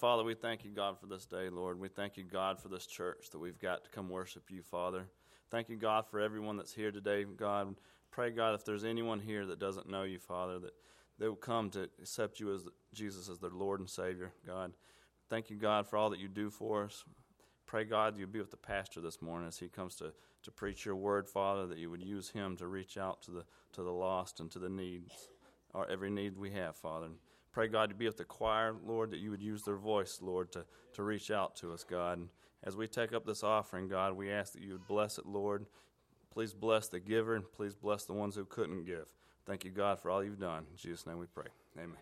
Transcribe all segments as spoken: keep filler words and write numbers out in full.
Father, we thank you, God, for this day, Lord. We thank you, God, for this church that we've got to come worship you, Father. Thank you, God, for everyone that's here today, God. Pray, God, if there's anyone here that doesn't know you, Father, that they will come to accept you as Jesus as their Lord and Savior, God. Thank you, God, for all that you do for us. Pray, God, you be with the pastor this morning as he comes to, to preach your word, Father, that you would use him to reach out to the to the lost and to the needs, or every need we have, Father. Pray, God, to be with the choir, Lord, that you would use their voice, Lord, to, to reach out to us, God. And as we take up this offering, God, we ask that you would bless it, Lord. Please bless the giver, and please bless the ones who couldn't give. Thank you, God, for all you've done. In Jesus' name we pray. Amen.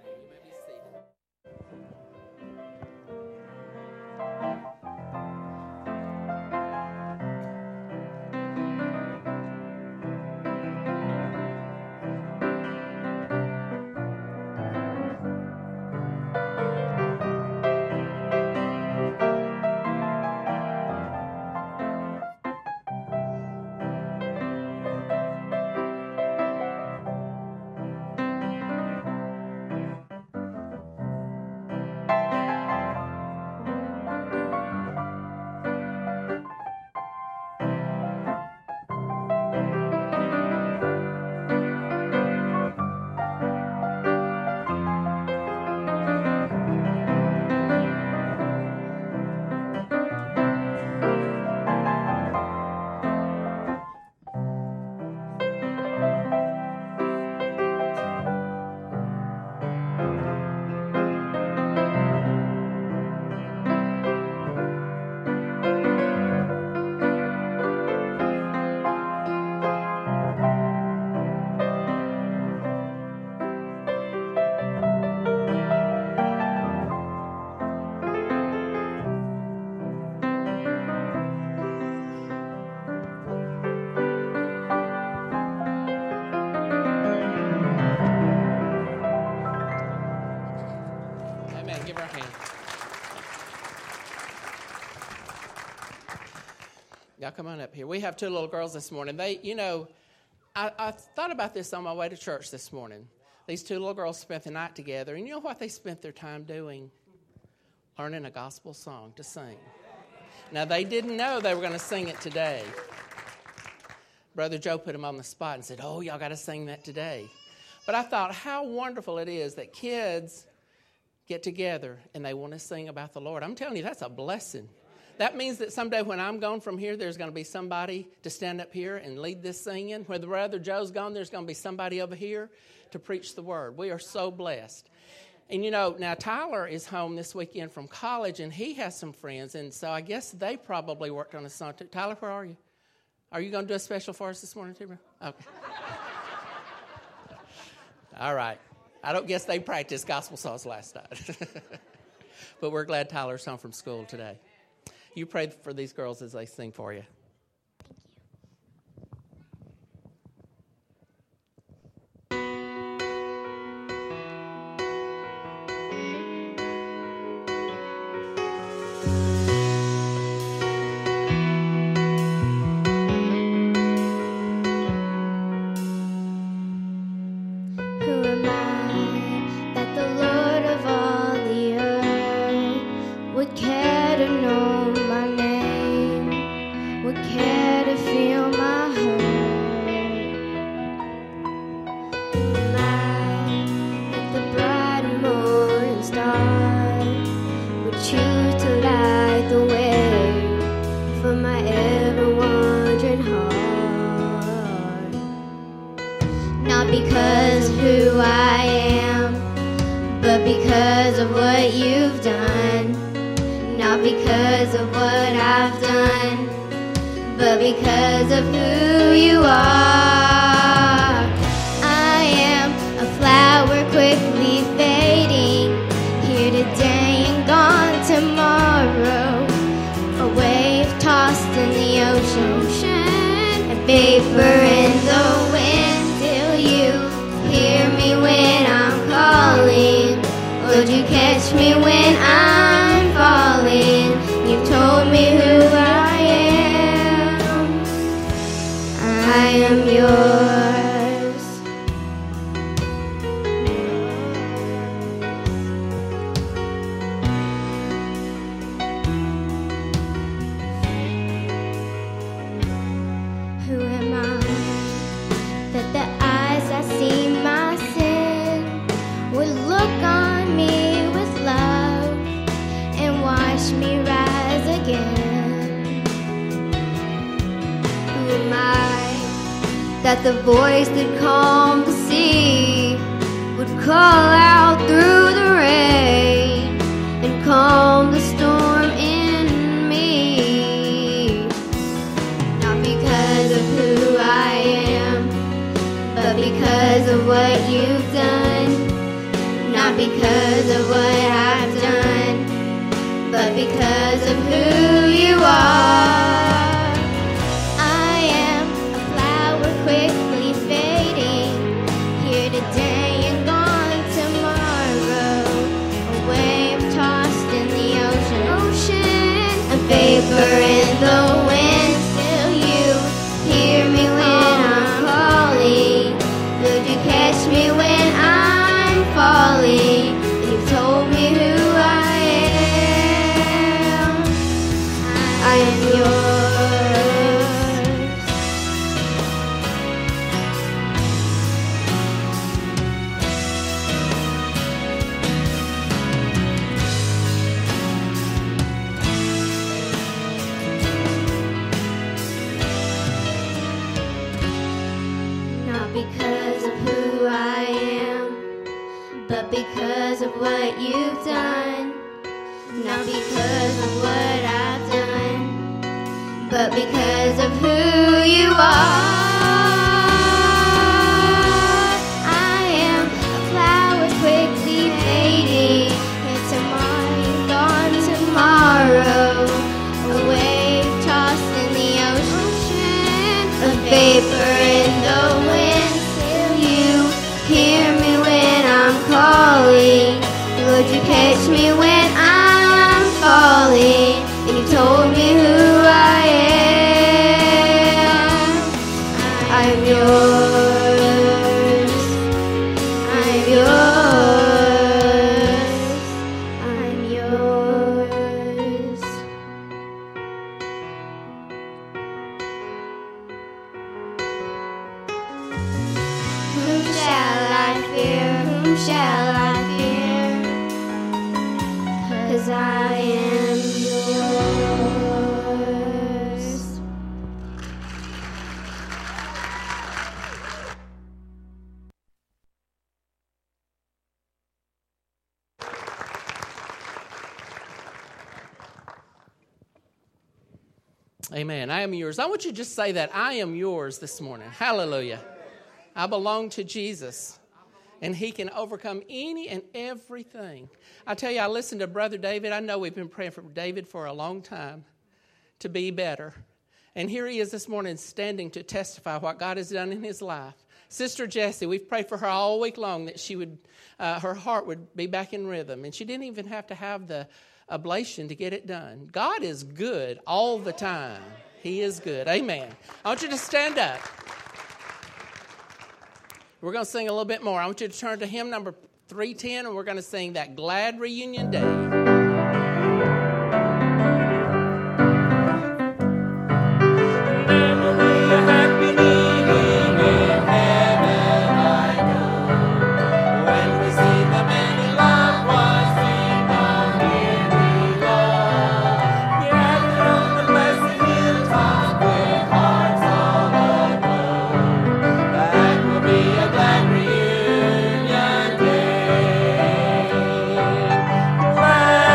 Y'all come on up here. We have two little girls this morning. They, you know, I, I thought about this on my way to church this morning. These two little girls spent the night together, and you know what they spent their time doing? Learning a gospel song to sing. Now, they didn't know they were going to sing it today. Brother Joe put them on the spot and said, oh, y'all got to sing that today. But I thought how wonderful it is that kids get together and they want to sing about the Lord. I'm telling you, that's a blessing. That means that someday when I'm gone from here, there's going to be somebody to stand up here and lead this singing. When the Brother Joe's gone, there's going to be somebody over here to preach the word. We are so blessed. And, you know, now Tyler is home this weekend from college, and he has some friends, and so I guess they probably worked on a song too. Tyler, where are you? Are you going to do a special for us this morning too, bro? Okay. All right. I don't guess they practiced gospel songs last night. But we're glad Tyler's home from school today. You pray for these girls as they sing for you. that the voice that calmed the sea would call out through the rain and calm the storm in me. Not because of who I am, but because of what you've done. Not because of what I've done, but because of who you are. I am a flower quickly fading, here today and gone tomorrow. A wave tossed in the ocean, ocean, a vapor in the wind. Still you hear me when I'm calling. Could you catch me when I'm falling? And you've told me who I am. I am yours. Not because of who I am, but because of what you've done. Not because of what I've done, but because of who you are. I am a flower quickly fading, and tomorrow gone tomorrow. A wave tossed in the ocean, a vapor in the wind. Still you hear me when I'm calling. Would you catch me when I'm falling? And you told me who I am. I'm yours. I'm yours. I'm yours. Whom shall I fear? Whom shall I fear? 'Cause I am yours. Amen. I am yours. I want you to just say that. I am yours this morning. Hallelujah. I belong to Jesus, and he can overcome any and everything. I tell you, I listened to Brother David. I know we've been praying for David for a long time to be better. And here he is this morning standing to testify what God has done in his life. Sister Jessie, we've prayed for her all week long that she would, uh, her heart would be back in rhythm. And she didn't even have to have the ablation to get it done. God is good all the time. He is good. Amen. I want you to stand up. We're going to sing a little bit more. I want you to turn to hymn number three ten, and we're going to sing that Glad Reunion Day. Glad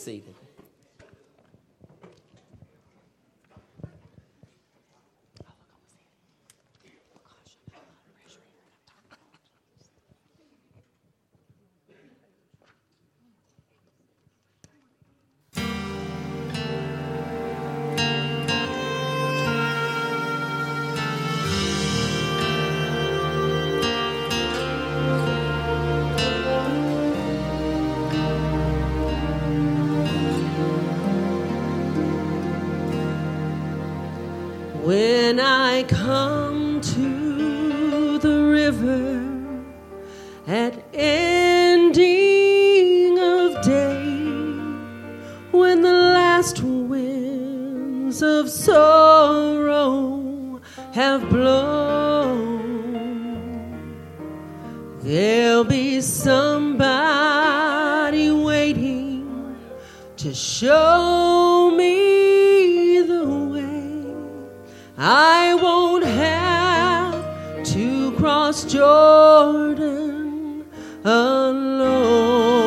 seated. When I come to the river at ending of day, when the last winds of sorrow have blown, there'll be somebody waiting to show me the way. I won't have to cross Jordan alone.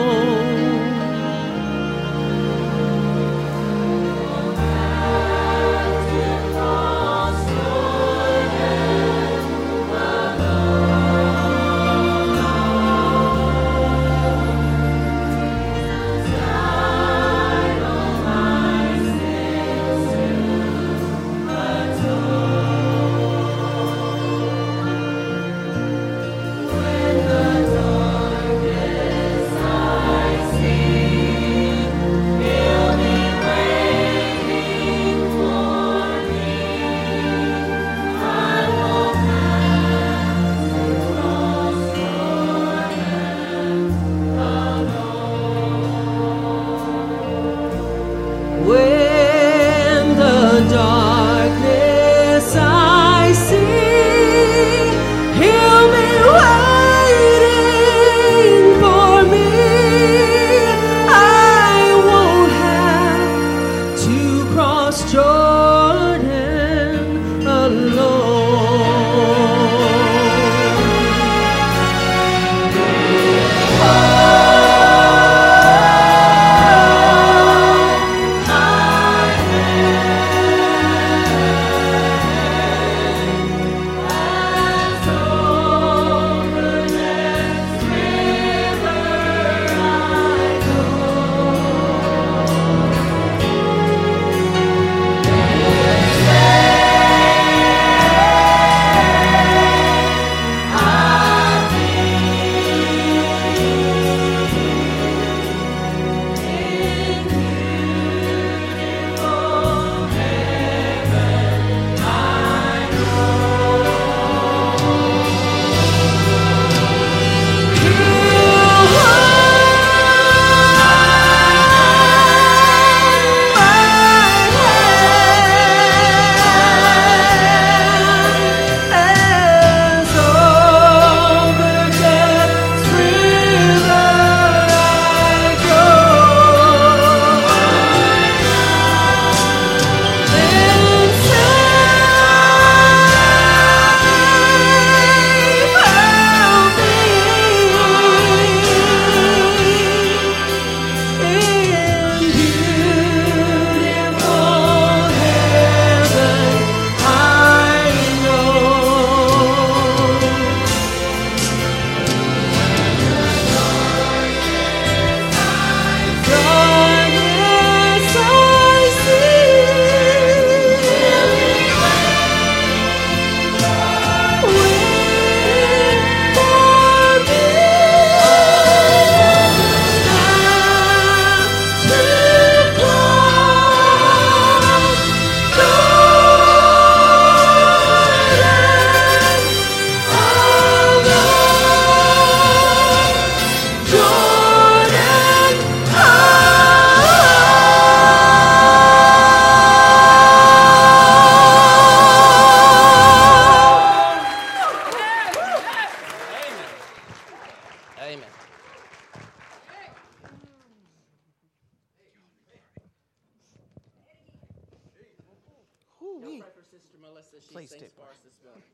Melissa, she Please sings do. for us this morning.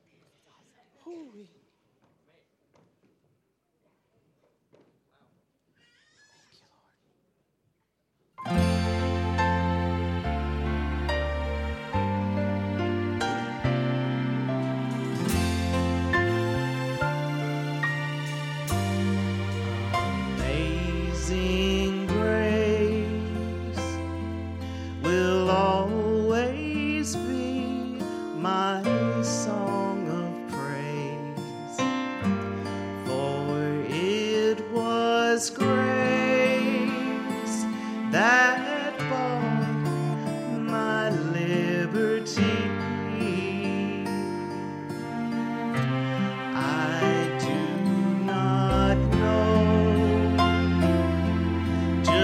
Ooh.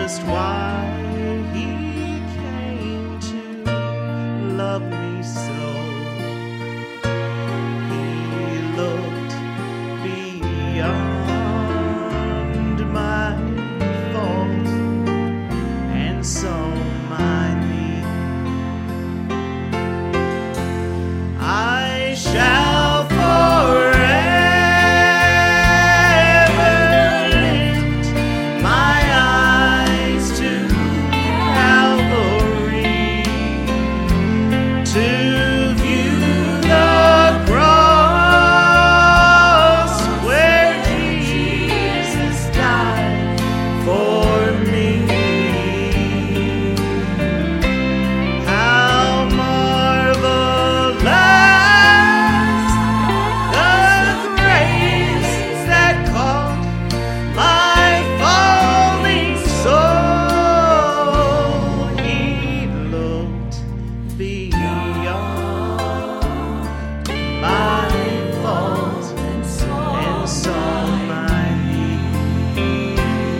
just why He came to love me so. He looked beyond my fault and saw my need. I shall forever lift my eyes to Calvary to view the cross where Jesus died for me. How marvelous the grace that caught my falling soul. He looked beyond my fault and saw my need.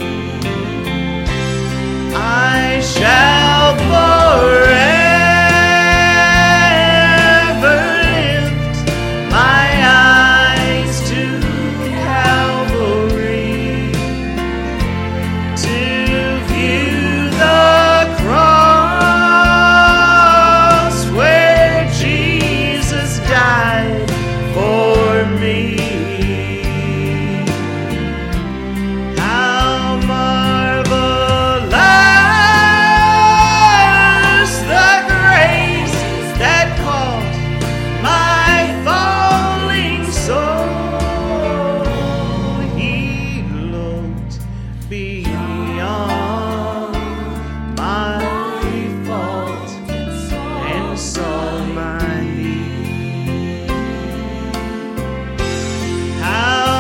I shall forever lift my eyes to Calvary to view the cross where Jesus died for me. How marvelous the grace that caught my falling soul. He looked beyond my fault and saw my need. How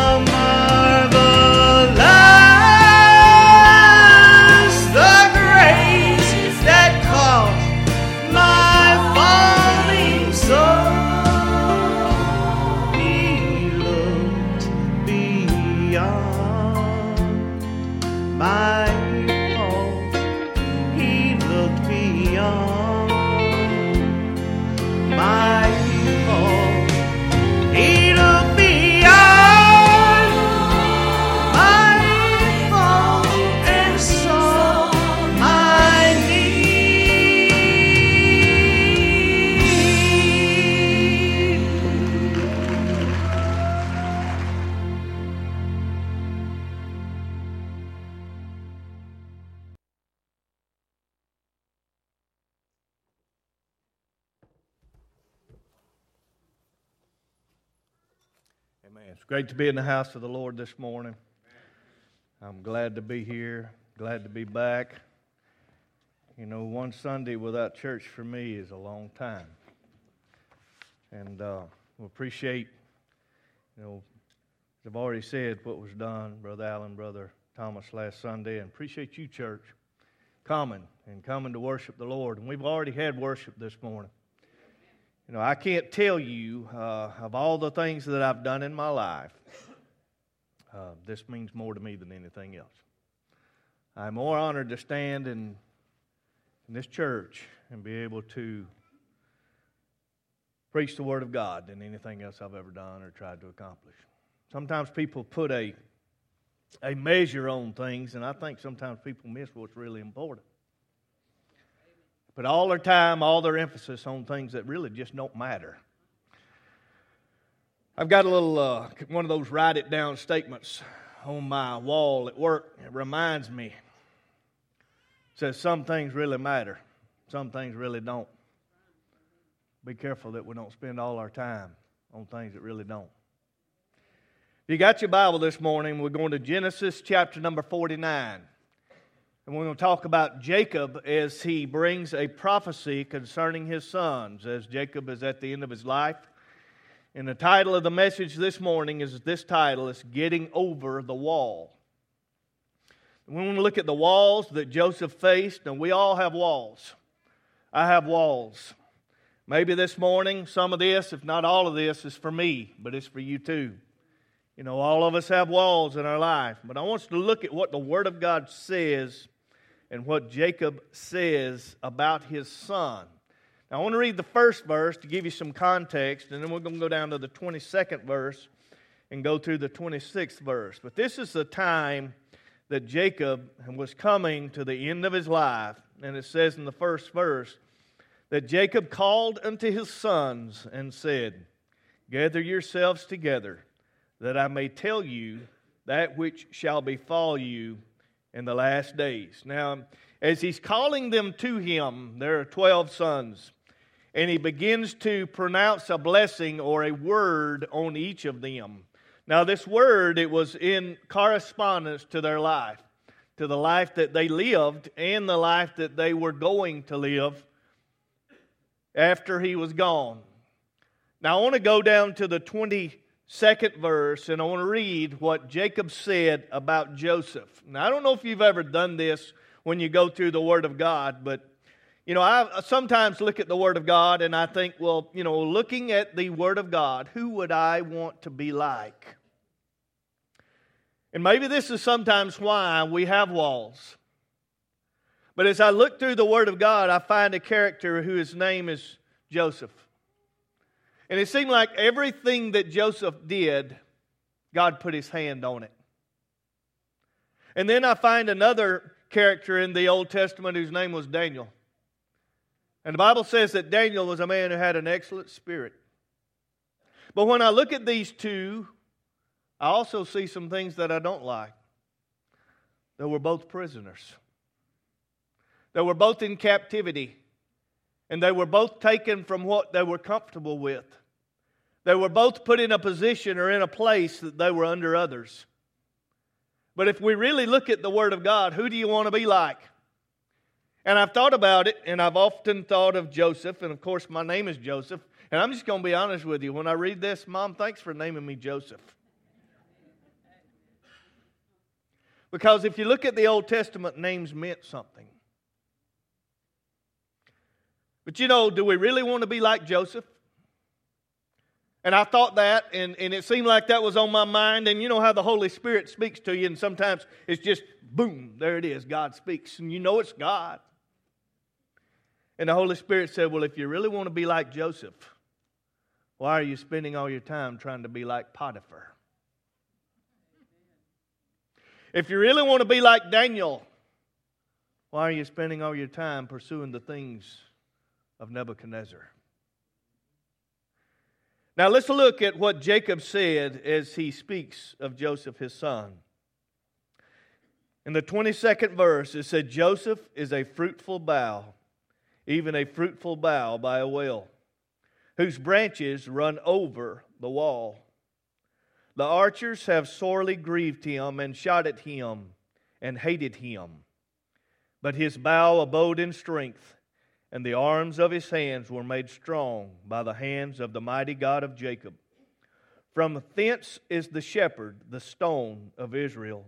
marvelous the grace that caught my falling soul. He looked beyond my fault. He looked beyond my fault. He looked beyond my fault and saw my need. Amen. It's great to be in the house of the Lord this morning. I'm glad to be here, glad to be back. You know, one Sunday without church for me is a long time. And uh, we appreciate, you know, as I've already said, what was done, Brother Allen, Brother Thomas last Sunday, and appreciate you, church, coming and coming to worship the Lord. And we've already had worship this morning. You know, I can't tell you uh, of all the things that I've done in my life, uh, this means more to me than anything else. I'm more honored to stand in, in this church and be able to preach the Word of God than anything else I've ever done or tried to accomplish. Sometimes people put a, a measure on things, and I think sometimes people miss what's really important. Put all their time, all their emphasis on things that really just don't matter. I've got a little, uh, one of those write it down statements on my wall at work. It reminds me. It says some things really matter. Some things really don't. Be careful that we don't spend all our time on things that really don't. If you got your Bible this morning, we're going to Genesis chapter number forty-nine. And we're going to talk about Jacob as he brings a prophecy concerning his sons, as Jacob is at the end of his life. And the title of the message this morning is this title, it's Getting Over the Wall. And we want to look at the walls that Joseph faced, and we all have walls. I have walls. Maybe this morning, some of this, if not all of this, is for me, but it's for you too. You know, all of us have walls in our life. But I want us to look at what the Word of God says and what Jacob says about his son. Now, I want to read the first verse to give you some context, and then we're going to go down to the twenty-second verse and go through the twenty-sixth verse. But this is the time that Jacob was coming to the end of his life. And it says in the first verse that Jacob called unto his sons and said, Gather yourselves together, that I may tell you that which shall befall you in the last days. Now, as he's calling them to him, there are twelve sons, and he begins to pronounce a blessing or a word on each of them. Now, this word, it was in correspondence to their life, to the life that they lived and the life that they were going to live after he was gone. Now, I want to go down to the twenty-second verse, and I want to read what Jacob said about Joseph. Now, I don't know if you've ever done this when you go through the Word of God, but, you know, I sometimes look at the Word of God and I think, well, you know, looking at the Word of God, who would I want to be like? And maybe this is sometimes why we have walls. But as I look through the Word of God, I find a character whose name is Joseph. And it seemed like everything that Joseph did, God put His hand on it. And then I find another character in the Old Testament whose name was Daniel. And the Bible says that Daniel was a man who had an excellent spirit. But when I look at these two, I also see some things that I don't like. They were both prisoners. They were both in captivity. And they were both taken from what they were comfortable with. They were both put in a position or in a place that they were under others. But if we really look at the Word of God, who do you want to be like? And I've thought about it, and I've often thought of Joseph, and of course my name is Joseph. And I'm just going to be honest with you. When I read this, Mom, thanks for naming me Joseph. Because if you look at the Old Testament, names meant something. But you know, do we really want to be like Joseph? And I thought that, and, and it seemed like that was on my mind. And you know how the Holy Spirit speaks to you, and sometimes it's just, boom, there it is, God speaks. And you know it's God. And the Holy Spirit said, well, if you really want to be like Joseph, why are you spending all your time trying to be like Potiphar? If you really want to be like Daniel, why are you spending all your time pursuing the things of Nebuchadnezzar? Now let's look at what Jacob said as he speaks of Joseph, his son. In the twenty-second verse, it said, Joseph is a fruitful bough, even a fruitful bough by a well, whose branches run over the wall. The archers have sorely grieved him and shot at him and hated him. But his bow abode in strength, and the arms of his hands were made strong by the hands of the mighty God of Jacob. From thence is the shepherd, the stone of Israel.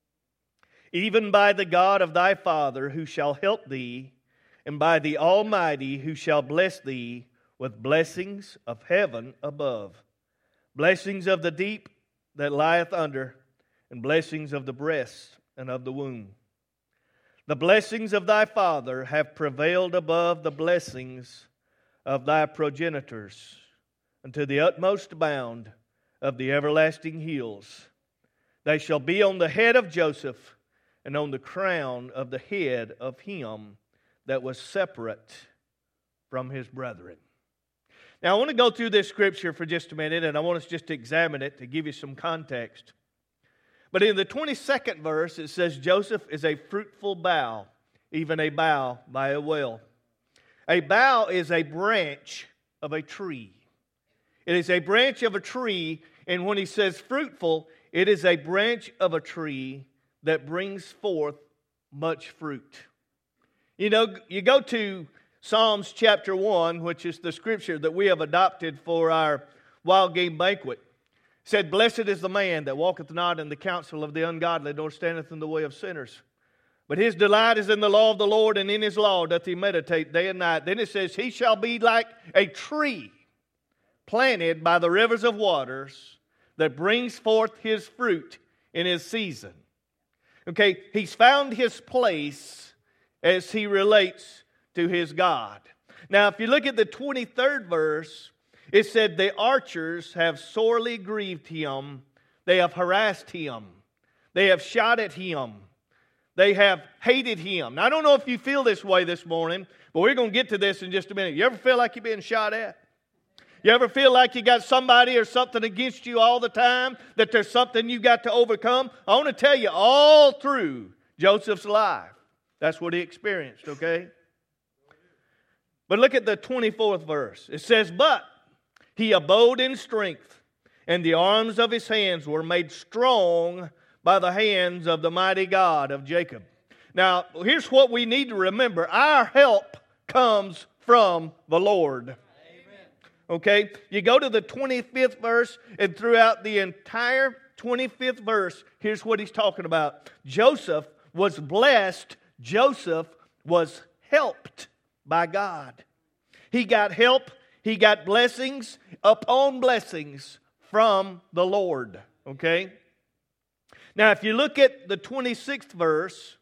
Even by the God of thy father, who shall help thee, and by the Almighty, who shall bless thee with blessings of heaven above, blessings of the deep that lieth under, and blessings of the breast and of the womb. The blessings of thy father have prevailed above the blessings of thy progenitors, unto the utmost bound of the everlasting hills. They shall be on the head of Joseph, and on the crown of the head of him that was separate from his brethren. Now, I want to go through this scripture for just a minute, and I want us just to examine it to give you some context. But in the twenty-second verse, it says, Joseph is a fruitful bough, even a bough by a well. A bough is a branch of a tree. It is a branch of a tree, and when he says fruitful, it is a branch of a tree that brings forth much fruit. You know, you go to Psalms chapter one, which is the scripture that we have adopted for our wild game banquet. It said, Blessed is the man that walketh not in the counsel of the ungodly, nor standeth in the way of sinners. But his delight is in the law of the Lord, and in his law doth he meditate day and night. Then it says, He shall be like a tree planted by the rivers of waters that brings forth his fruit in his season. Okay, he's found his place as he relates to his God. Now, if you look at the twenty-third verse, it said, the archers have sorely grieved him. They have harassed him. They have shot at him. They have hated him. Now, I don't know if you feel this way this morning, but we're going to get to this in just a minute. You ever feel like you're being shot at? You ever feel like you got somebody or something against you all the time, that there's something you got to overcome? I want to tell you, all through Joseph's life, that's what he experienced, okay? But look at the twenty-fourth verse. It says, but he abode in strength, and the arms of his hands were made strong by the hands of the mighty God of Jacob. Now, here's what we need to remember. Our help comes from the Lord. Amen. Okay? You go to the twenty-fifth verse, and throughout the entire twenty-fifth verse, here's what he's talking about. Joseph was blessed. Joseph was helped by God. He got help. He got blessings upon blessings from the Lord. Okay? Now, if you look at the twenty-sixth verse,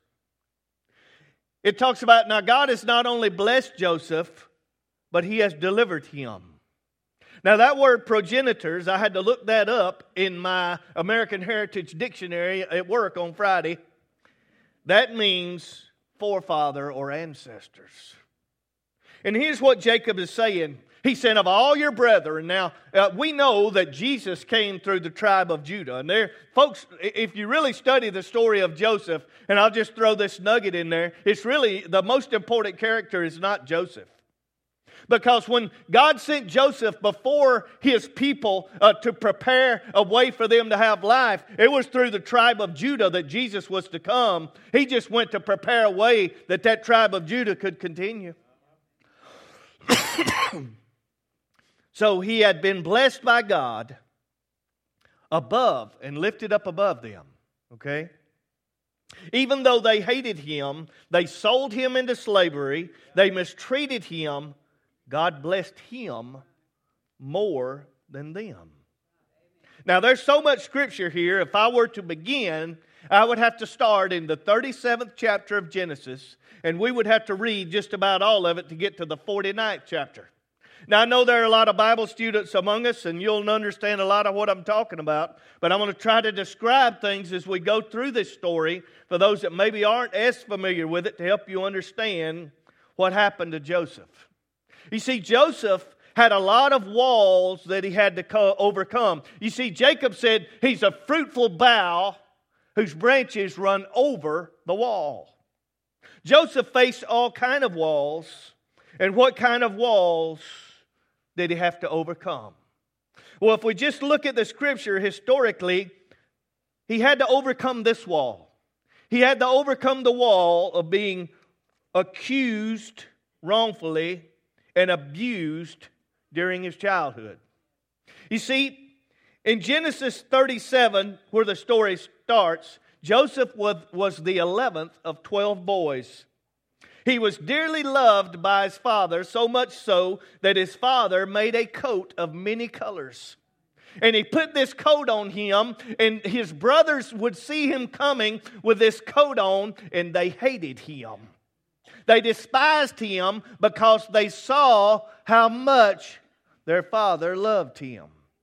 it talks about, now God has not only blessed Joseph, but He has delivered him. Now, that word progenitors, I had to look that up in my American Heritage Dictionary at work on Friday. That means forefather or ancestors. And here's what Jacob is saying. He said, of all your brethren. Now, uh, we know that Jesus came through the tribe of Judah. And there, folks, if you really study the story of Joseph, and I'll just throw this nugget in there, it's really, the most important character is not Joseph. Because when God sent Joseph before his people uh, to prepare a way for them to have life, it was through the tribe of Judah that Jesus was to come. He just went to prepare a way that that tribe of Judah could continue. So he had been blessed by God above and lifted up above them. Okay? Even though they hated him, they sold him into slavery, they mistreated him, God blessed him more than them. Now, there's so much scripture here. If I were to begin, I would have to start in the thirty-seventh chapter of Genesis, and we would have to read just about all of it to get to the forty-ninth chapter. Now, I know there are a lot of Bible students among us, and you'll understand a lot of what I'm talking about, but I'm going to try to describe things as we go through this story for those that maybe aren't as familiar with it, to help you understand what happened to Joseph. You see, Joseph had a lot of walls that he had to co- overcome. You see, Jacob said he's a fruitful bough whose branches run over the wall. Joseph faced all kind of walls. And what kind of walls did he have to overcome? Well, if we just look at the scripture historically, he had to overcome this wall. He had to overcome the wall of being accused wrongfully and abused during his childhood. You see, in Genesis thirty-seven, where the story starts, Joseph was, was the eleventh of twelve boys. He was dearly loved by his father, so much so that his father made a coat of many colors. And he put this coat on him, and his brothers would see him coming with this coat on, and they hated him. They despised him because they saw how much their father loved him.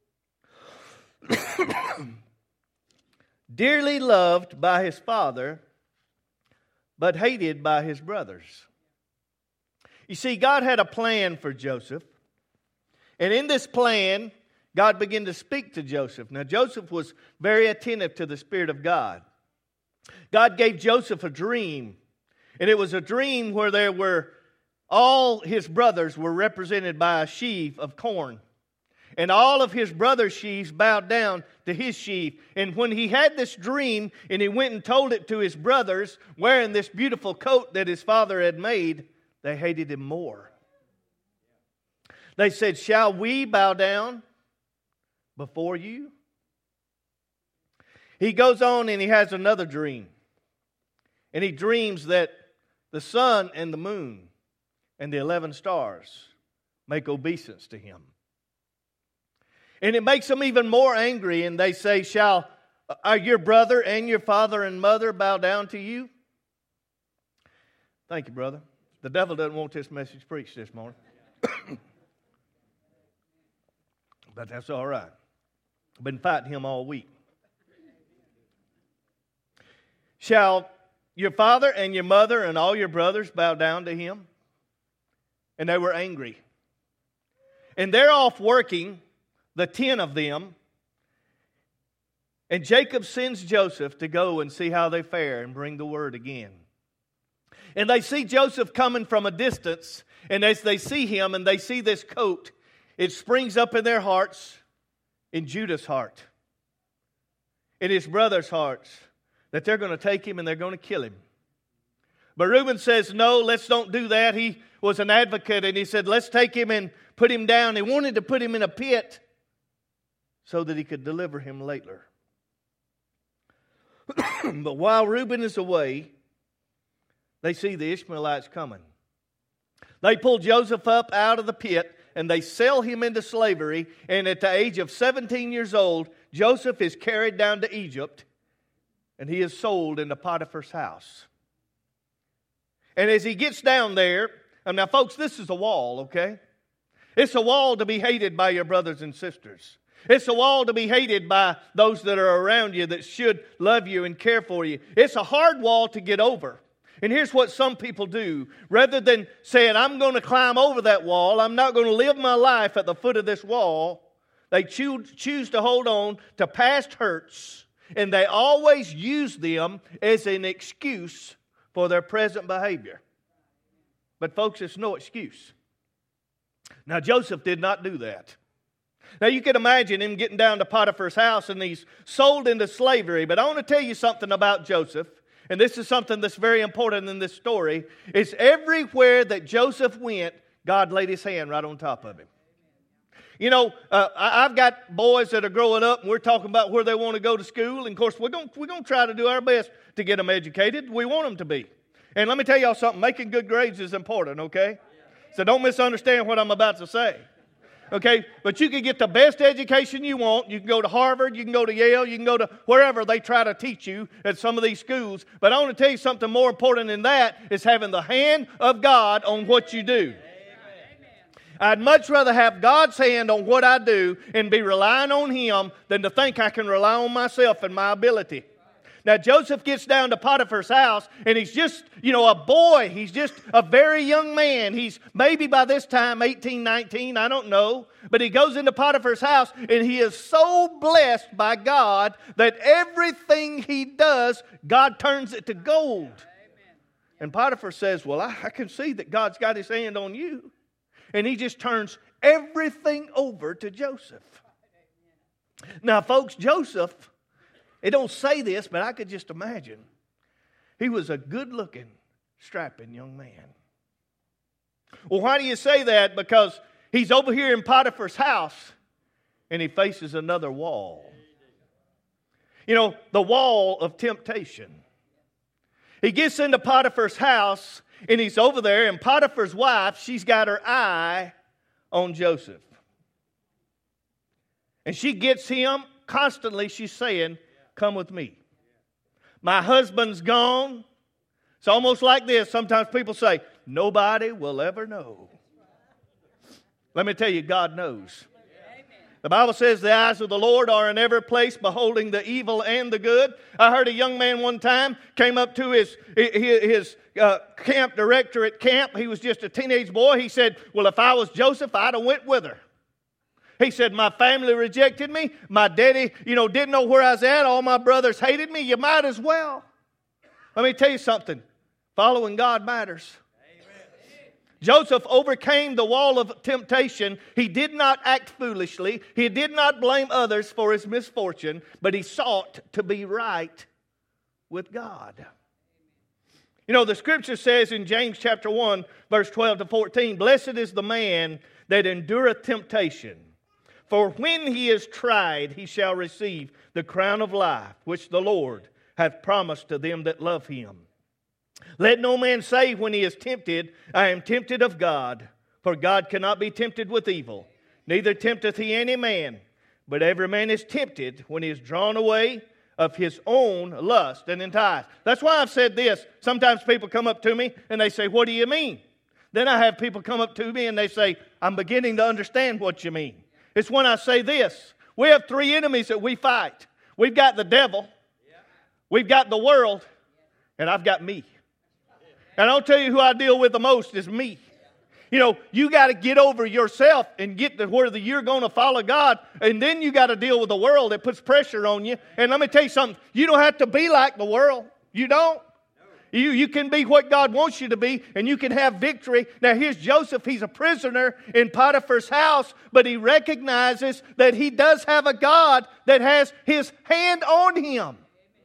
Dearly loved by his father, but hated by his brothers. You see, God had a plan for Joseph. And in this plan, God began to speak to Joseph. Now, Joseph was very attentive to the Spirit of God. God gave Joseph a dream. And it was a dream where there were, all his brothers were represented by a sheaf of corn. And all of his brother's sheaves bowed down to his sheaf. And when he had this dream and he went and told it to his brothers, wearing this beautiful coat that his father had made, they hated him more. They said, "Shall we bow down before you?" He goes on and he has another dream. And he dreams that the sun and the moon and the eleven stars make obeisance to him. And it makes them even more angry, and they say, "Shall uh, your brother and your father and mother bow down to you?" Thank you, brother. The devil doesn't want this message preached this morning. But that's all right. I've been fighting him all week. Shall your father and your mother and all your brothers bow down to him? And they were angry. And they're off working, the ten of them. And Jacob sends Joseph to go and see how they fare and bring the word again. And they see Joseph coming from a distance. And as they see him and they see this coat, it springs up in their hearts, in Judah's heart, in his brother's hearts, that they're going to take him and they're going to kill him. But Reuben says, no, let's don't do that. He was an advocate and he said, let's take him and put him down. He wanted to put him in a pit so that he could deliver him later. But while Reuben is away, they see the Ishmaelites coming. They pull Joseph up out of the pit and they sell him into slavery. And at the age of seventeen years old, Joseph is carried down to Egypt and he is sold into Potiphar's house. And as he gets down there, and now folks, this is a wall, okay? It's a wall to be hated by your brothers and sisters. It's a wall to be hated by those that are around you that should love you and care for you. It's a hard wall to get over. And here's what some people do. Rather than saying, I'm going to climb over that wall, I'm not going to live my life at the foot of this wall, they choose, choose to hold on to past hurts, and they always use them as an excuse for their present behavior. But folks, it's no excuse. Now, Joseph did not do that. Now, you can imagine him getting down to Potiphar's house and he's sold into slavery. But I want to tell you something about Joseph. And this is something that's very important in this story. Is everywhere that Joseph went, God laid his hand right on top of him. You know, uh, I've got boys that are growing up and we're talking about where they want to go to school. And of course, we're going we're going to try to do our best to get them educated. We want them to be. And let me tell y'all something. Making good grades is important, okay? So don't misunderstand what I'm about to say. Okay, but you can get the best education you want. You can go to Harvard, you can go to Yale, you can go to wherever they try to teach you at some of these schools. But I want to tell you something more important than that is having the hand of God on what you do. I'd much rather have God's hand on what I do and be relying on Him than to think I can rely on myself and my ability. Now, Joseph gets down to Potiphar's house, and he's just, you know, a boy. He's just a very young man. He's maybe by this time eighteen, nineteen, I don't know. But he goes into Potiphar's house, and he is so blessed by God that everything he does, God turns it to gold. And Potiphar says, well, I, I can see that God's got His hand on you. And he just turns everything over to Joseph. Now, folks, Joseph, it don't say this, but I could just imagine. He was a good-looking, strapping young man. Well, why do you say that? Because he's over here in Potiphar's house, and he faces another wall. You know, the wall of temptation. He gets into Potiphar's house, and he's over there, and Potiphar's wife, she's got her eye on Joseph. And she gets him, constantly she's saying, come with me. My husband's gone. It's almost like this. Sometimes people say, nobody will ever know. Let me tell you, God knows. The Bible says the eyes of the Lord are in every place, beholding the evil and the good. I heard a young man one time came up to his, his, his uh, camp director at camp. He was just a teenage boy. He said, well, if I was Joseph, I'd have went with her. He said, my family rejected me. My daddy, you know, didn't know where I was at. All my brothers hated me. You might as well. Let me tell you something. Following God matters. Joseph overcame the wall of temptation. He did not act foolishly. He did not blame others for his misfortune, but he sought to be right with God. You know, the scripture says in James chapter one, verse twelve to fourteen, blessed is the man that endureth temptation, for when he is tried, he shall receive the crown of life, which the Lord hath promised to them that love Him. Let no man say when he is tempted, I am tempted of God. For God cannot be tempted with evil, neither tempteth He any man. But every man is tempted when he is drawn away of his own lust and entice. That's why I've said this. Sometimes people come up to me and they say, what do you mean? Then I have people come up to me and they say, I'm beginning to understand what you mean. It's when I say this. We have three enemies that we fight. We've got the devil, we've got the world, and I've got me. And I'll tell you who I deal with the most is me. You know, you got to get over yourself and get to where you're going to follow God. And then you got to deal with the world that puts pressure on you. And let me tell you something. You don't have to be like the world. You don't. You, you can be what God wants you to be, and you can have victory. Now, here's Joseph. He's a prisoner in Potiphar's house, but he recognizes that he does have a God that has his hand on him.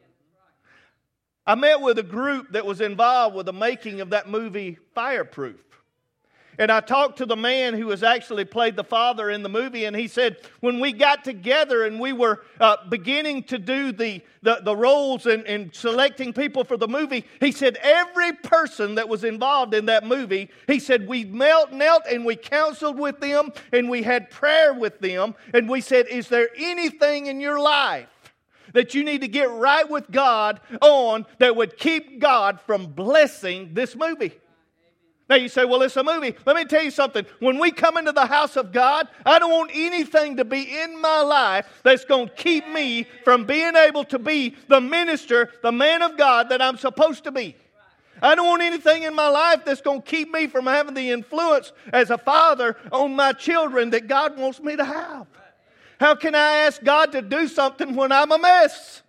I met with a group that was involved with the making of that movie Fireproof. And I talked to the man who has actually played the father in the movie, and he said, when we got together and we were uh, beginning to do the, the, the roles and, and selecting people for the movie, he said every person that was involved in that movie, he said we knelt, knelt and we counseled with them, and we had prayer with them, and we said, is there anything in your life that you need to get right with God on that would keep God from blessing this movie? Now you say, well, it's a movie. Let me tell you something. When we come into the house of God, I don't want anything to be in my life that's going to keep me from being able to be the minister, the man of God that I'm supposed to be. I don't want anything in my life that's going to keep me from having the influence as a father on my children that God wants me to have. How can I ask God to do something when I'm a mess?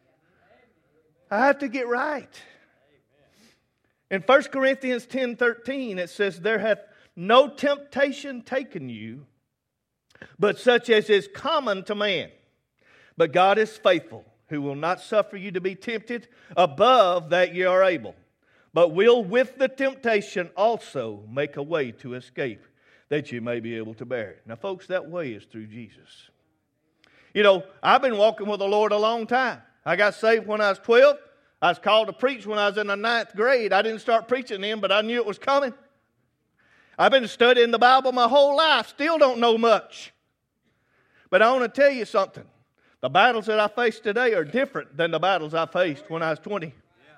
I have to get right. In First Corinthians ten thirteen, it says, there hath no temptation taken you, but such as is common to man. But God is faithful, who will not suffer you to be tempted above that ye are able, but will with the temptation also make a way to escape, that you may be able to bear it. Now, folks, that way is through Jesus. You know, I've been walking with the Lord a long time. I got saved when I was twelve. I was called to preach when I was in the ninth grade. I didn't start preaching then, but I knew it was coming. I've been studying the Bible my whole life. Still don't know much. But I want to tell you something. The battles that I face today are different than the battles I faced when I was twenty.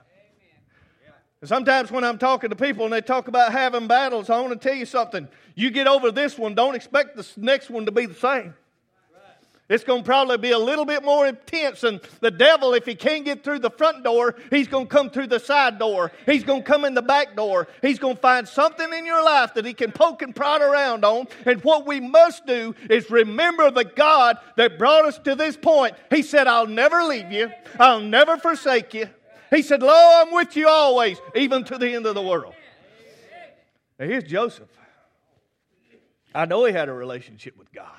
And sometimes when I'm talking to people and they talk about having battles, I want to tell you something. You get over this one, don't expect the next one to be the same. It's going to probably be a little bit more intense. And the devil, if he can't get through the front door, he's going to come through the side door. He's going to come in the back door. He's going to find something in your life that he can poke and prod around on. And what we must do is remember the God that brought us to this point. He said, I'll never leave you. I'll never forsake you. He said, lo, I'm with you always, even to the end of the world. Now here's Joseph. I know he had a relationship with God.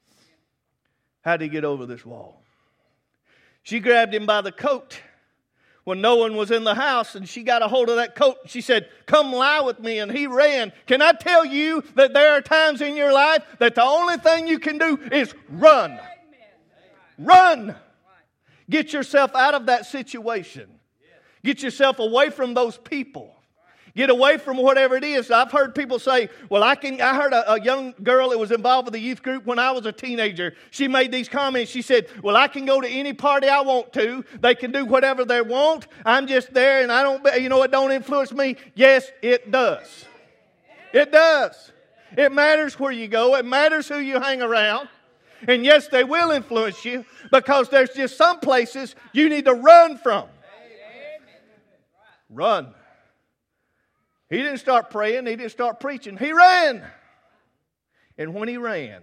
How did he get over this wall? She grabbed him by the coat when no one was in the house, and she got a hold of that coat. She said, come lie with me, and he ran. Can I tell you that there are times in your life that the only thing you can do is run? Run! Get yourself out of that situation. Get yourself away from those people. Get away from whatever it is. I've heard people say, well, I can. I heard a, a young girl that was involved with the youth group when I was a teenager. She made these comments. She said, well, I can go to any party I want to. They can do whatever they want. I'm just there and I don't, you know, it don't influence me. Yes, it does. It does. It matters where you go. It matters who you hang around. And yes, they will influence you because there's just some places you need to run from. Run. He didn't start praying. He didn't start preaching. He ran. And when he ran,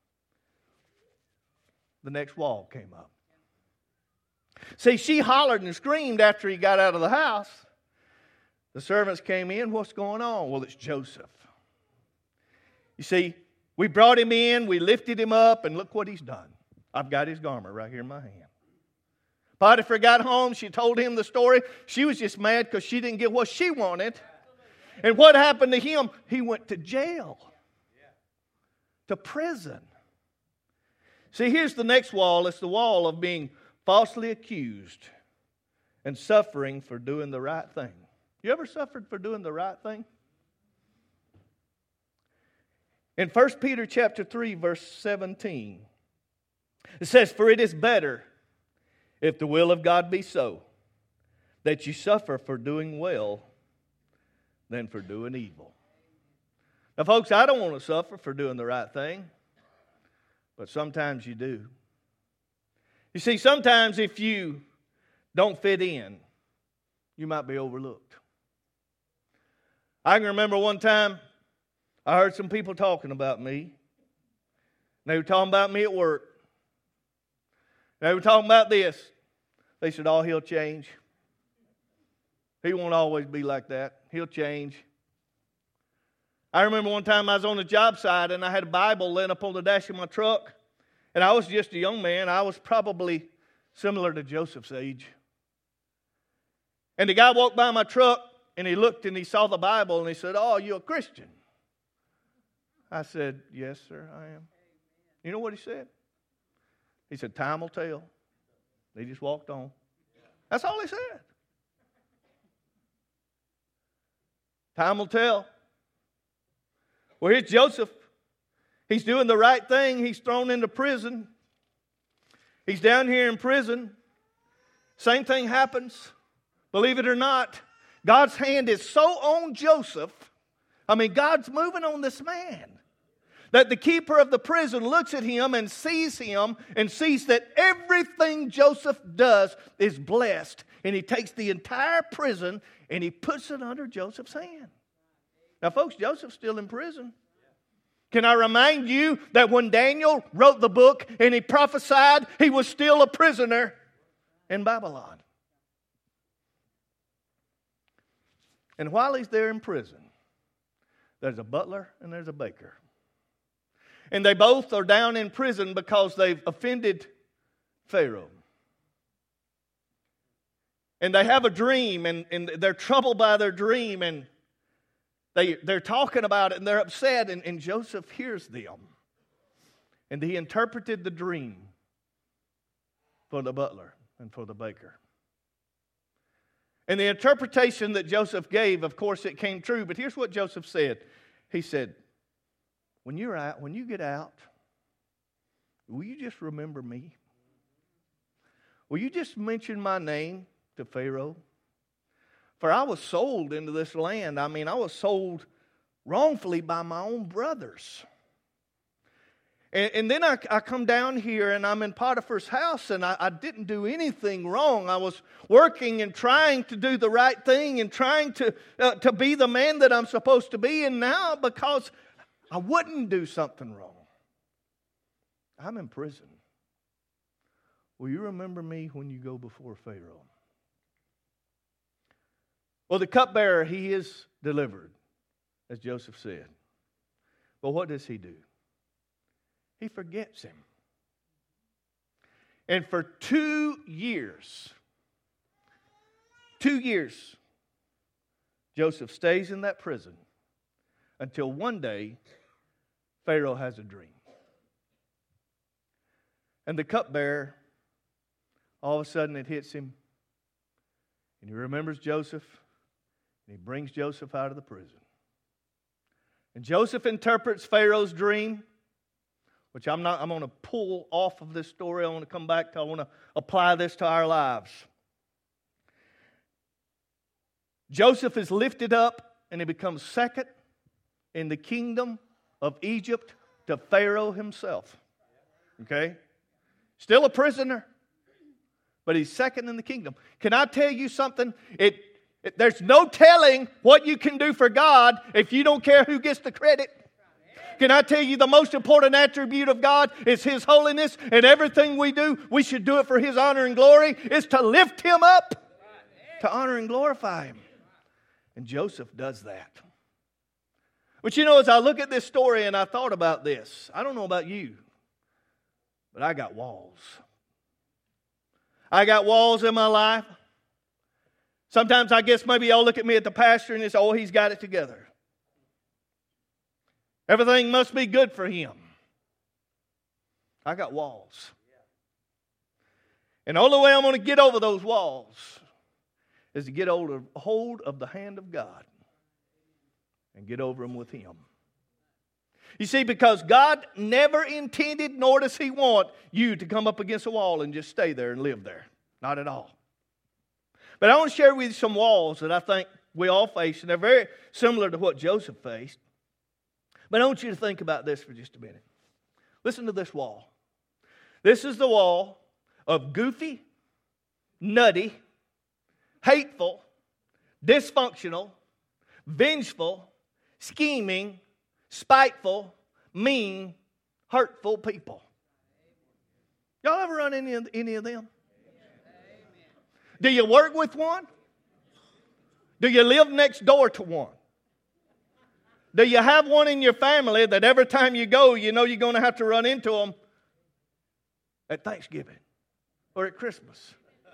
the next wall came up. See, she hollered and screamed after he got out of the house. The servants came in. What's going on? Well, it's Joseph. You see, we brought him in. We lifted him up. And look what he's done. I've got his garment right here in my hand. Potiphar got home. She told him the story. She was just mad because she didn't get what she wanted. And what happened to him? He went to jail. To prison. See, here's the next wall. It's the wall of being falsely accused and suffering for doing the right thing. You ever suffered for doing the right thing? In First Peter chapter three, verse seventeen, it says, for it is better, if the will of God be so, that you suffer for doing well than for doing evil. Now, folks, I don't want to suffer for doing the right thing, but sometimes you do. You see, sometimes if you don't fit in, you might be overlooked. I can remember one time I heard some people talking about me. They were talking about me at work. They were talking about this. They said, oh, he'll change. He won't always be like that. He'll change. I remember one time I was on the job site and I had a Bible laying up on the dash of my truck. And I was just a young man. I was probably similar to Joseph's age. And the guy walked by my truck and he looked and he saw the Bible and he said, oh, you're a Christian. I said, yes, sir, I am. You know what he said? He said, time will tell. He just walked on. That's all he said. Time will tell. Well, here's Joseph. He's doing the right thing. He's thrown into prison. He's down here in prison. Same thing happens. Believe it or not, God's hand is so on Joseph. I mean, God's moving on this man. That the keeper of the prison looks at him and sees him and sees that everything Joseph does is blessed. And he takes the entire prison and he puts it under Joseph's hand. Now, folks, Joseph's still in prison. Can I remind you that when Daniel wrote the book and he prophesied, he was still a prisoner in Babylon. And while he's there in prison, there's a butler and there's a baker. And they both are down in prison because they've offended Pharaoh. And they have a dream, and, and they're troubled by their dream, and they, they're talking about it, and they're upset, and, and Joseph hears them. And he interpreted the dream for the butler and for the baker. And the interpretation that Joseph gave, of course, it came true, but here's what Joseph said. He said, When you're out, when you get out, will you just remember me? Will you just mention my name to Pharaoh? For I was sold into this land. I mean, I was sold wrongfully by my own brothers. And, and then I, I come down here and I'm in Potiphar's house and I, I didn't do anything wrong. I was working and trying to do the right thing and trying to, uh, to be the man that I'm supposed to be. And now because I wouldn't do something wrong, I'm in prison. Will you remember me when you go before Pharaoh? Well, the cupbearer, he is delivered, as Joseph said. But what does he do? He forgets him. And for two years, two years, Joseph stays in that prison until one day Pharaoh has a dream. And the cupbearer, all of a sudden it hits him. And he remembers Joseph. And he brings Joseph out of the prison. And Joseph interprets Pharaoh's dream, which I'm not, I'm going to pull off of this story. I want to come back to, I want to apply this to our lives. Joseph is lifted up and he becomes second in the kingdom of Egypt to Pharaoh himself. Okay? Still a prisoner, but he's second in the kingdom. Can I tell you something? It, it there's no telling what you can do for God if you don't care who gets the credit. Can I tell you the most important attribute of God is His holiness, and everything we do, we should do it for His honor and glory, is to lift Him up, to honor and glorify Him. And Joseph does that. But you know, as I look at this story and I thought about this, I don't know about you, but I got walls. I got walls in my life. Sometimes I guess maybe y'all look at me at the pastor and say, oh, he's got it together. Everything must be good for him. I got walls. And the only way I'm going to get over those walls is to get hold of, hold of the hand of God and get over them with Him. You see, because God never intended, nor does He want you to come up against a wall and just stay there and live there. Not at all. But I want to share with you some walls that I think we all face, and they're very similar to what Joseph faced. But I want you to think about this for just a minute. Listen to this wall. This is the wall of goofy, nutty, hateful, dysfunctional, vengeful, scheming, spiteful, mean, hurtful people. Y'all ever run into any, any of them? Do you work with one? Do you live next door to one? Do you have one in your family that every time you go, you know you're going to have to run into them at Thanksgiving or at Christmas?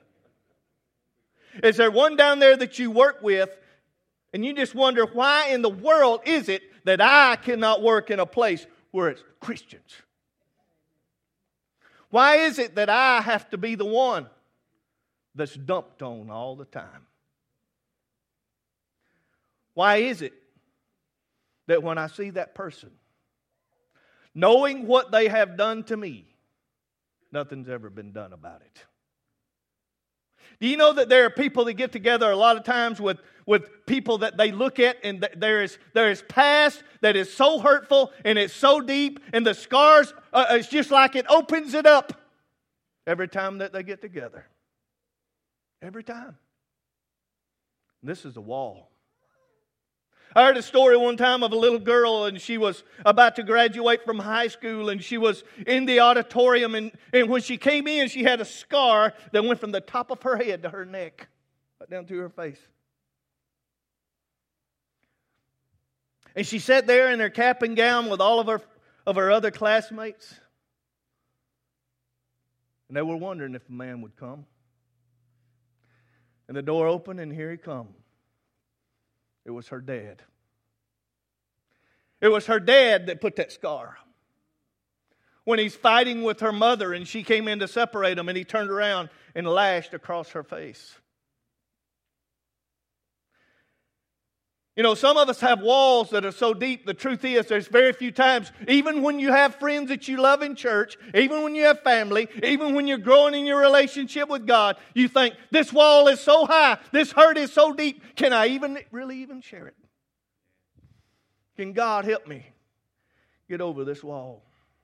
Is there one down there that you work with and you just wonder, why in the world is it that I cannot work in a place where it's Christians? Why is it that I have to be the one that's dumped on all the time? Why is it that when I see that person, knowing what they have done to me, nothing's ever been done about it? Do you know that there are people that get together a lot of times with, with people that they look at, and th- there is there is past that is so hurtful and it's so deep, and the scars, uh, it's just like it opens it up every time that they get together. Every time. This is a wall. I heard a story one time of a little girl, and she was about to graduate from high school, and she was in the auditorium, and, and when she came in, she had a scar that went from the top of her head to her neck, right down to her face. And she sat there in her cap and gown with all of her, of her other classmates, and they were wondering if a man would come. And the door opened, and here he come. It was her dad. It was her dad that put that scar. When he's fighting with her mother and she came in to separate them, and he turned around and lashed across her face. You know, some of us have walls that are so deep. The truth is, there's very few times, even when you have friends that you love in church, even when you have family, even when you're growing in your relationship with God, you think, this wall is so high, this hurt is so deep, can I even really even share it? Can God help me get over this wall?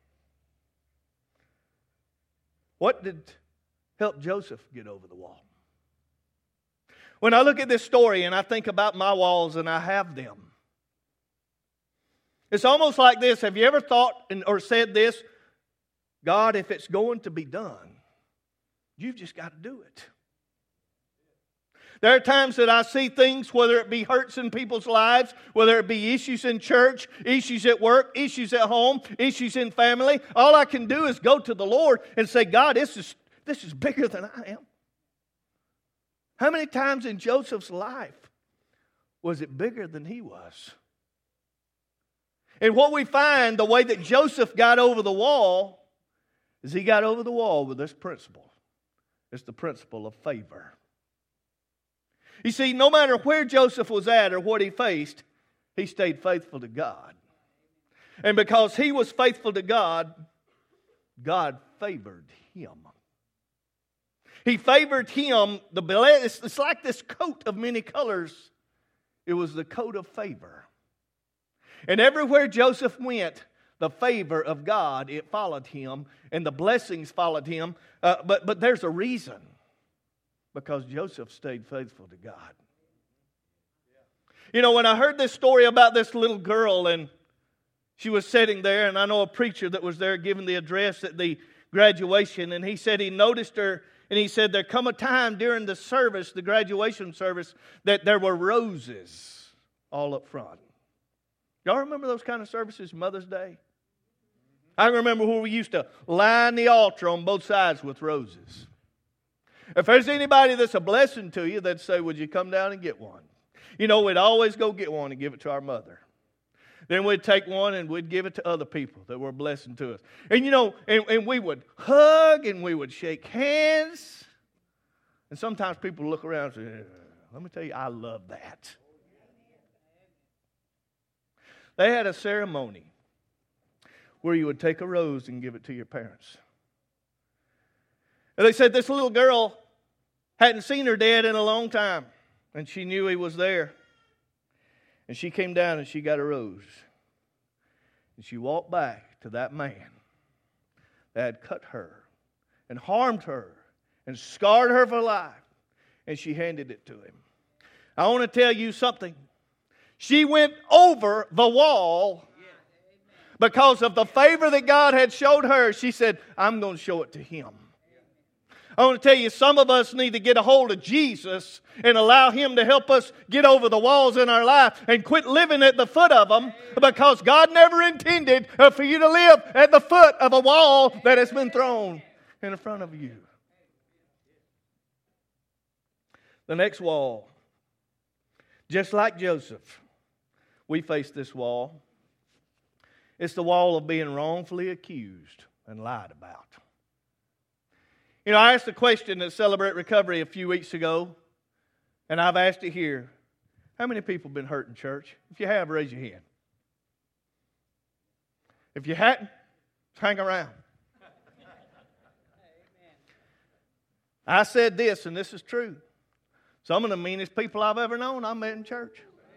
What did help Joseph get over the wall? When I look at this story and I think about my walls, and I have them, it's almost like this. Have you ever thought or said this? God, if it's going to be done, you've just got to do it. There are times that I see things, whether it be hurts in people's lives, whether it be issues in church, issues at work, issues at home, issues in family. All I can do is go to the Lord and say, God, this is, this is bigger than I am. How many times in Joseph's life was it bigger than he was? And what we find, the way that Joseph got over the wall, is he got over the wall with this principle. It's the principle of favor. You see, no matter where Joseph was at or what he faced, he stayed faithful to God. And because he was faithful to God, God favored him. He favored him. The It's like this coat of many colors. It was the coat of favor. And everywhere Joseph went, the favor of God, it followed him, and the blessings followed him. Uh, but, but there's a reason. Because Joseph stayed faithful to God. You know, when I heard this story about this little girl, and she was sitting there, and I know a preacher that was there giving the address at the graduation, and he said he noticed her, and he said there come a time during the service, the graduation service, that there were roses all up front. Y'all remember those kind of services, Mother's Day? I remember where we used to line the altar on both sides with roses. If there's anybody that's a blessing to you, they'd say, would you come down and get one? You know, we'd always go get one and give it to our mother. Then we'd take one and we'd give it to other people that were a blessing to us. And you know, and, and we would hug and we would shake hands. And sometimes people look around and say, let me tell you, I love that. They had a ceremony where you would take a rose and give it to your parents. And they said this little girl Hadn't seen her dad in a long time, and she knew he was there. And she came down and she got a rose. And she walked back to that man that had cut her and harmed her and scarred her for life. And she handed it to him. I want to tell you something. She went over the wall because of the favor that God had showed her. She said, I'm going to show it to him. I want to tell you, some of us need to get a hold of Jesus and allow Him to help us get over the walls in our life and quit living at the foot of them, because God never intended for you to live at the foot of a wall that has been thrown in front of you. The next wall, just like Joseph, we face this wall. It's the wall of being wrongfully accused and lied about. You know, I asked a question at Celebrate Recovery a few weeks ago, and I've asked it here. How many people have been hurt in church? If you have, raise your hand. If you hadn't, hang around. I said this, and this is true. Some of the meanest people I've ever known I met in church.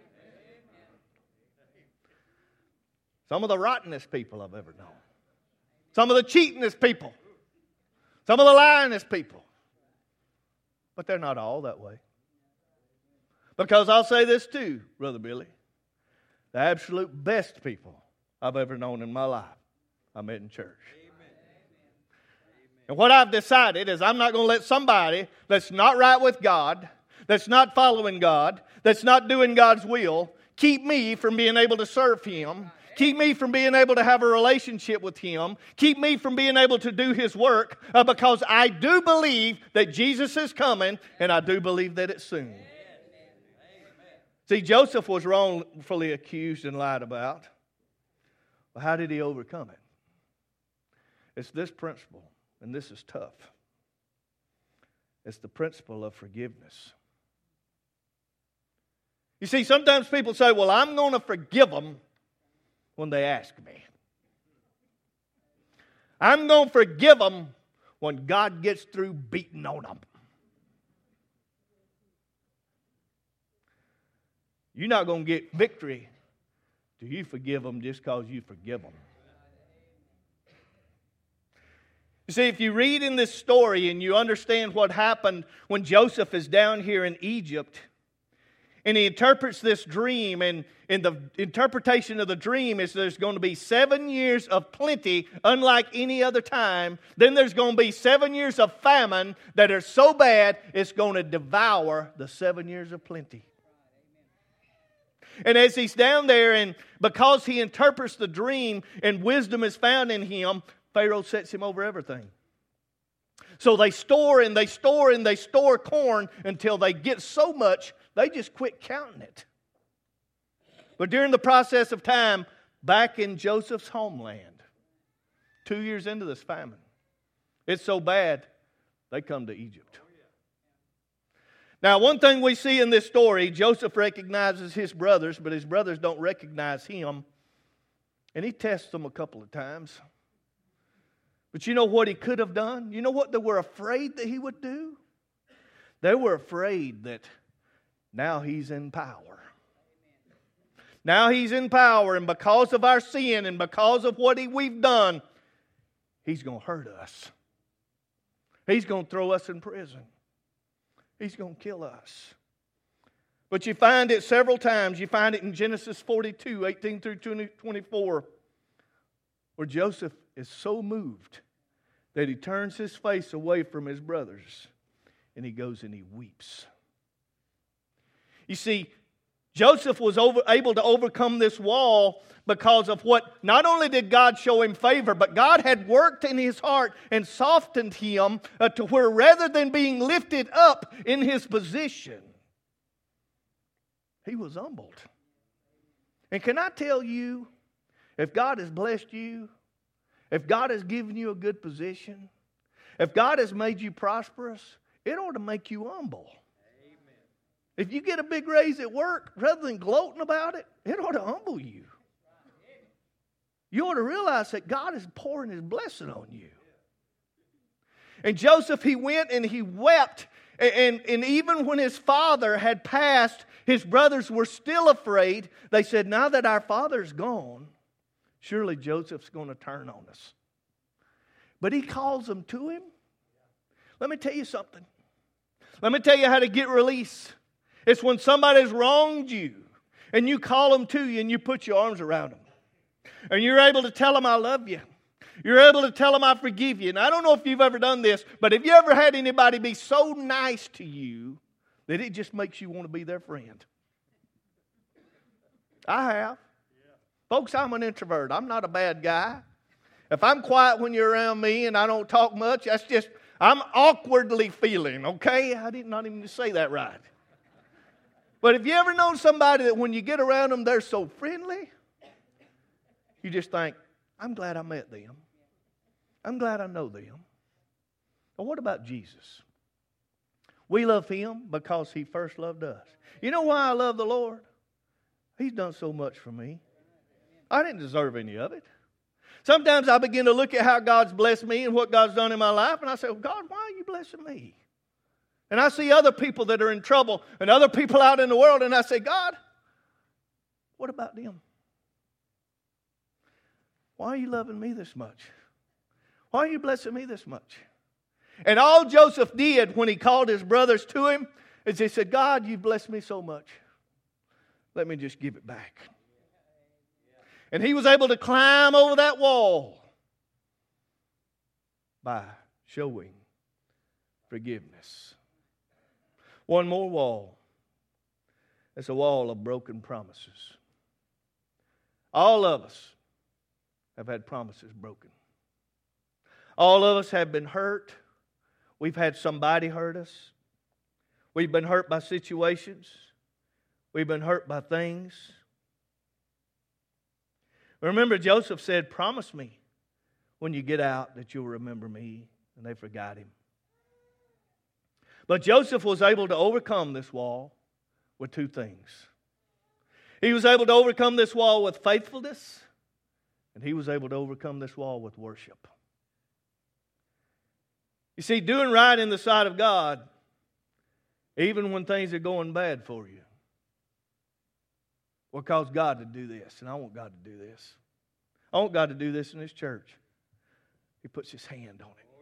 Some of the rottenest people I've ever known. Some of the cheatingest people. Some of the lyingest people. But they're not all that way. Because I'll say this too, Brother Billy. The absolute best people I've ever known in my life I met in church. Amen. And what I've decided is I'm not going to let somebody that's not right with God, that's not following God, that's not doing God's will, keep me from being able to serve Him. Keep me from being able to have a relationship with Him. Keep me from being able to do His work, uh, because I do believe that Jesus is coming, and I do believe that it's soon. Amen. See, Joseph was wrongfully accused and lied about. Well, how did he overcome it? It's this principle, and this is tough. It's the principle of forgiveness. You see, sometimes people say, well, I'm going to forgive them when they ask me. I'm going to forgive them when God gets through beating on them. You're not going to get victory till you forgive them just because you forgive them. You see, if you read in this story and you understand what happened when Joseph is down here in Egypt, and he interprets this dream, and in the interpretation of the dream is there's going to be seven years of plenty, unlike any other time. Then there's going to be seven years of famine that are so bad it's going to devour the seven years of plenty. And as he's down there, and because he interprets the dream and wisdom is found in him, Pharaoh sets him over everything. So they store and they store and they store corn until they get so much they just quit counting it. But during the process of time, back in Joseph's homeland, two years into this famine, it's so bad, they come to Egypt. Now, one thing we see in this story, Joseph recognizes his brothers, but his brothers don't recognize him. And he tests them a couple of times. But you know what he could have done? You know what they were afraid that he would do? They were afraid that now he's in power. Now he's in power, and because of our sin and because of what he, we've done, he's going to hurt us. He's going to throw us in prison. He's going to kill us. But you find it several times. You find it in Genesis forty-two, eighteen through twenty-four, where Joseph is so moved that he turns his face away from his brothers and he goes and he weeps. You see, Joseph was over, able to overcome this wall because of what, not only did God show him favor, but God had worked in his heart and softened him uh, to where rather than being lifted up in his position, he was humbled. And can I tell you, if God has blessed you, if God has given you a good position, if God has made you prosperous, it ought to make you humble. If you get a big raise at work, rather than gloating about it, it ought to humble you. You ought to realize that God is pouring His blessing on you. And Joseph, he went and he wept And, and even when his father had passed, his brothers were still afraid. They said, now that our father's gone, surely Joseph's going to turn on us. But he calls them to him. Let me tell you something. Let me tell you how to get release. It's when somebody's wronged you and you call them to you and you put your arms around them. And you're able to tell them, I love you. You're able to tell them, I forgive you. And I don't know if you've ever done this, but have you ever had anybody be so nice to you that it just makes you want to be their friend? I have. Folks, I'm an introvert. I'm not a bad guy. If I'm quiet when you're around me and I don't talk much, that's just, I'm awkwardly feeling, okay? I did not even say that right. But have you ever known somebody that when you get around them, they're so friendly? You just think, I'm glad I met them. I'm glad I know them. But what about Jesus? We love Him because He first loved us. You know why I love the Lord? He's done so much for me. I didn't deserve any of it. Sometimes I begin to look at how God's blessed me and what God's done in my life, and I say, well, God, why are you blessing me? And I see other people that are in trouble and other people out in the world, and I say, God, what about them? Why are you loving me this much? Why are you blessing me this much? And all Joseph did when he called his brothers to him is he said, God, you've blessed me so much. Let me just give it back. And he was able to climb over that wall by showing forgiveness. One more wall. It's a wall of broken promises. All of us have had promises broken. All of us have been hurt. We've had somebody hurt us. We've been hurt by situations. We've been hurt by things. Remember, Joseph said, promise me when you get out that you'll remember me. And they forgot him. But Joseph was able to overcome this wall with two things. He was able to overcome this wall with faithfulness, and he was able to overcome this wall with worship. You see, doing right in the sight of God, even when things are going bad for you, will cause God to do this. And I want God to do this. I want God to do this in this church. He puts His hand on it.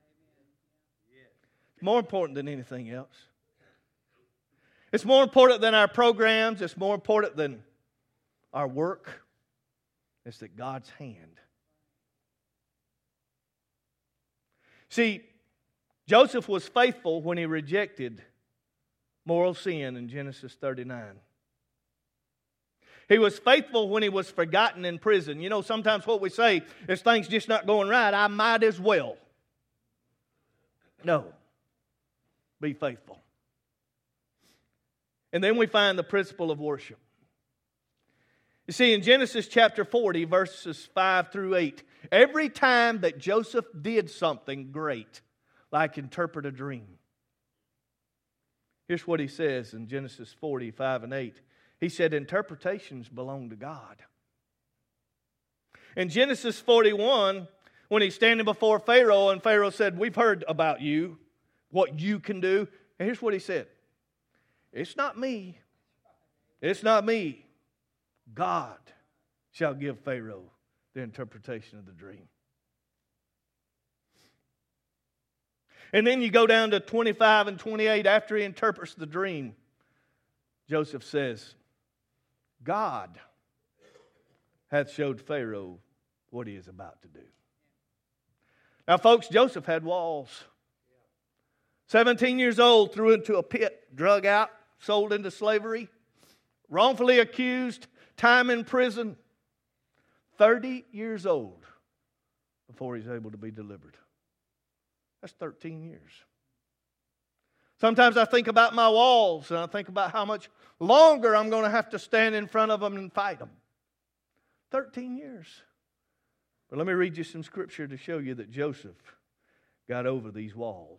It's more important than anything else. It's more important than our programs. It's more important than our work. It's that God's hand. See, Joseph was faithful when he rejected moral sin in Genesis thirty-nine. He was faithful when he was forgotten in prison. You know, sometimes what we say is things just not going right. I might as well. No. Be faithful. And then we find the principle of worship. You see, in Genesis chapter forty, verses five through eight, every time that Joseph did something great, like interpret a dream, here's what he says in Genesis forty, five and eight. He said, interpretations belong to God. In Genesis forty-one, when he's standing before Pharaoh, and Pharaoh said, we've heard about you, what you can do. And here's what he said. It's not me. It's not me. God shall give Pharaoh the interpretation of the dream. And then you go down to twenty-five and twenty-eight. After he interprets the dream, Joseph says, God hath showed Pharaoh what he is about to do. Now, folks, Joseph had walls. seventeen years old, threw into a pit, drug out, sold into slavery, wrongfully accused, time in prison. thirty years old before he's able to be delivered. That's thirteen years. Sometimes I think about my walls and I think about how much longer I'm going to have to stand in front of them and fight them. thirteen years. But let me read you some scripture to show you that Joseph got over these walls.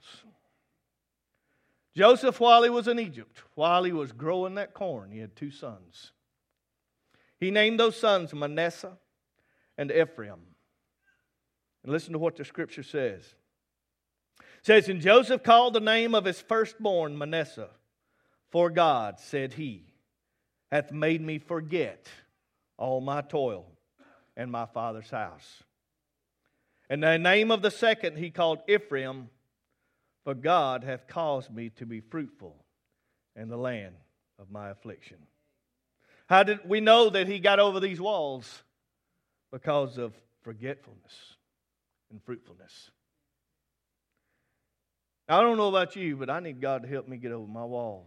Joseph, while he was in Egypt, while he was growing that corn, he had two sons. He named those sons Manasseh and Ephraim. And listen to what the scripture says. It says, and Joseph called the name of his firstborn Manasseh, for God, said he, hath made me forget all my toil and my father's house. And the name of the second he called Ephraim, for God hath caused me to be fruitful in the land of my affliction. How did we know that he got over these walls? Because of forgetfulness and fruitfulness. Now, I don't know about you, but I need God to help me get over my walls.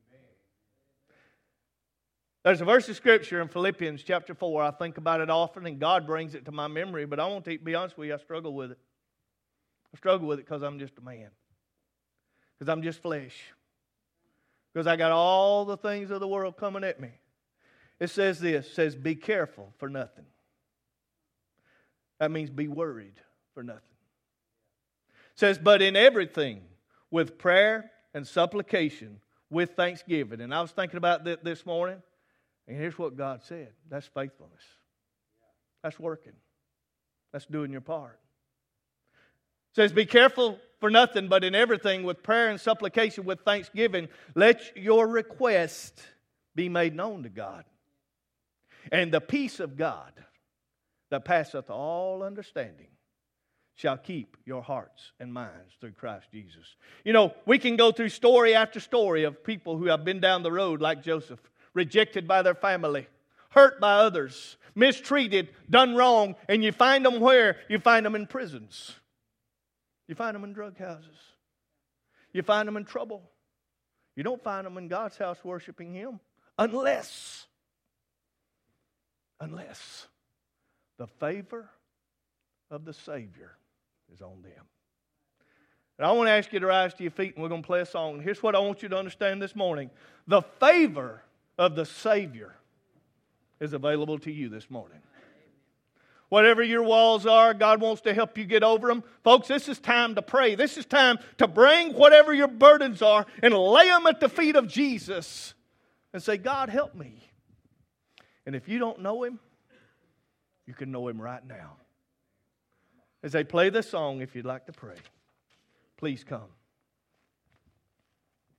There's a verse of Scripture in Philippians chapter four. I think about it often, and God brings it to my memory, but I want to be honest with you, I struggle with it. I struggle with it because I'm just a man. Because I'm just flesh. Because I got all the things of the world coming at me. It says this, it says, be careful for nothing. That means be worried for nothing. It says, but in everything, with prayer and supplication, with thanksgiving. And I was thinking about that this morning, and here's what God said. That's faithfulness. That's working. That's doing your part. It says, be careful for nothing, but in everything, with prayer and supplication, with thanksgiving, let your request be made known to God. And the peace of God that passeth all understanding shall keep your hearts and minds through Christ Jesus. You know, we can go through story after story of people who have been down the road like Joseph, rejected by their family, hurt by others, mistreated, done wrong, and you find them where? You find them in prisons. You find them in drug houses. You find them in trouble. You don't find them in God's house worshiping Him unless, unless the favor of the Savior is on them. And I want to ask you to rise to your feet, and we're going to play a song. Here's what I want you to understand this morning. The favor of the Savior is available to you this morning. Whatever your walls are, God wants to help you get over them. Folks, this is time to pray. This is time to bring whatever your burdens are and lay them at the feet of Jesus and say, God, help me. And if you don't know Him, you can know Him right now. As they play this song, if you'd like to pray, please come.